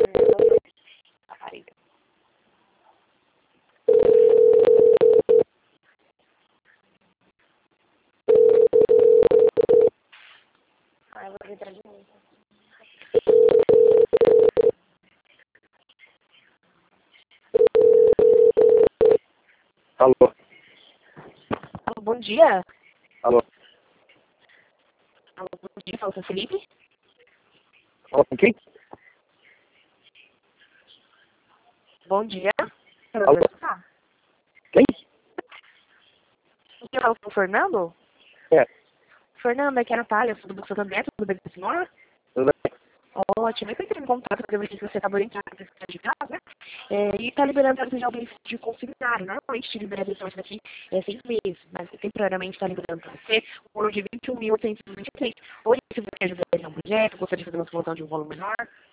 Rapariga. Eu vou entrar de novo. Alô? Alô, bom dia. Alô? Alô, bom dia. Fala com o Felipe. Fala com quem? Bom dia. Alô? Quem? Eu falo com o Fernando? É. Fernando, aqui é a Natália, sou do Santander, tudo bem com a senhora? Tudo bem? Ótimo, eu entrei em contato para ver se você estava orientado de casa, né? E está liberando para já o benefício de consignário. Normalmente te libera a daqui 6 meses, mas temporariamente está liberando para você o valor de 21.823. Hoje, se você quer ajudar em um projeto, gostaria de fazer uma solução de um valor menor,